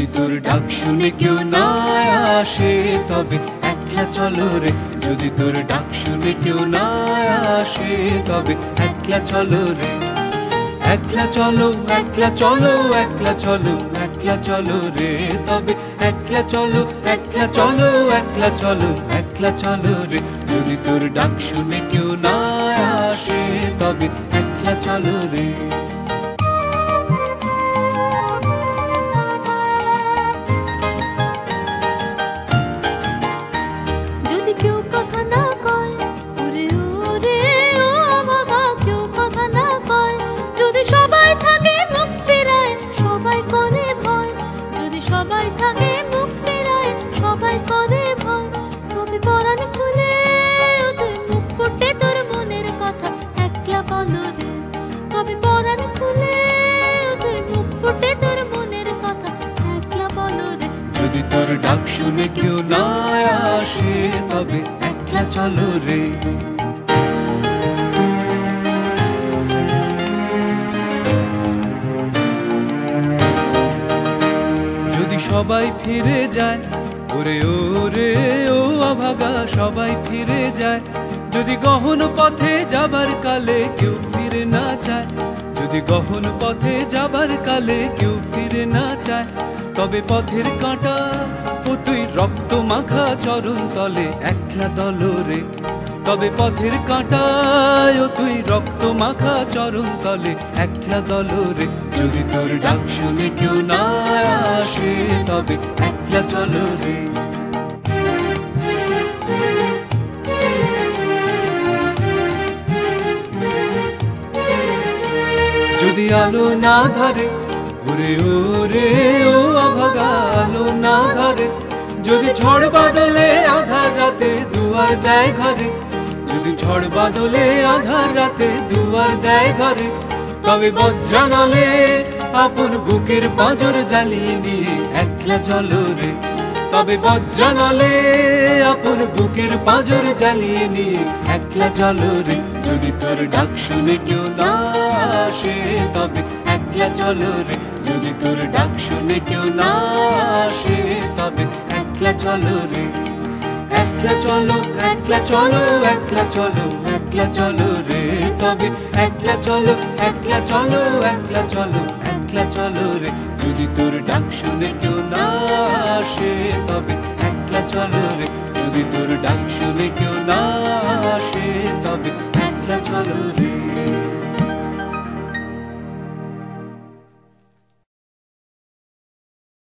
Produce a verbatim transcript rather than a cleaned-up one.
তোর ডাক শুনে কেউ না আসে তবে একলা চলো রে, যদি তোর ডাক শুনে কেউ না আসে তবে একলা চলো রে। একলা চলো একলা চলো একলা চলো একলা চলো রে, তবে একলা চলো একলা চলো একলা চলো একলা চলো রে, যদি তোর ডাক শুনে কেউ না আসে তবে একলা চলো রে। যদি কেউ কথা না কয় ওরে ওরে ও অভাগা, কেউ কথা না কয়, যদি সবাই থাকে মুখ ফেরায় সবাই করে ভয়, যদি সবাই থাকে মুখ ফেরায় সবাই করে ভয়, তবে পরাণ খুলে তুই মুখ ফুটে তোর মনের কথা একলা বলো রে, তবে পরাণ খুলে তুই মুখ ফুটে তোর মনের কথা একলা বলো রে। যদি তোর ডাক শুনে কেউ না আসে তবে একলা চলো রে। যদি সবাই ফিরে যায় ওরে ওরে ও অভাগা, সবাই ফিরে যায়, যদি গহন পথে যাবার কালে কেউ ফিরে না চায়, যদি গহন পথে যাবার কালে কেউ ফিরে না চায়, তবে পথের কাঁটা ও তুই রক্ত মাখা চরণ তলে একলা দলরে, তবে পথের কাঁটায় ও তুই রক্ত মাখা চরণ তলে একলা দলরে, যদি তোর ডাক শুনে কেউ না আসে তবে একলা চলো রে। যদি আলো না ধরে ওরে ওরে ও অভাগা, আলো না ধরে, যদি ঝড় বাদলে আধার রাতে দুয়ার দেয় ঘরে, যদি ঝড় বাদলে আধার রাতে দুয়ার দেয় ঘরে, তবে বজ্রানলে আপন বুকের পাঁজর জ্বালিয়ে দিয়ে একলা চলো রে, তবে বজ্রানলে আপন বুকের পাঁজর জ্বালিয়ে নিয়ে একলা চলো রে, যদি তোর ডাক শুনে কেউ না আসে তবে একলা চলো রে, যদি তোর ডাক শুনে কেউ না আসে তবে একলা চলো রে। একলা চলো একলা চলো একলা চলো একলা চলো রে, তবে একলা চলো একলা চলো একলা চলো একলা চলো রে, যদি তোর ডাক শুনে কেউ না আসে তবে একলা চলো রে, যদি তোর ডাক শুনে কেউ না আসে তবে একলা চলো রে।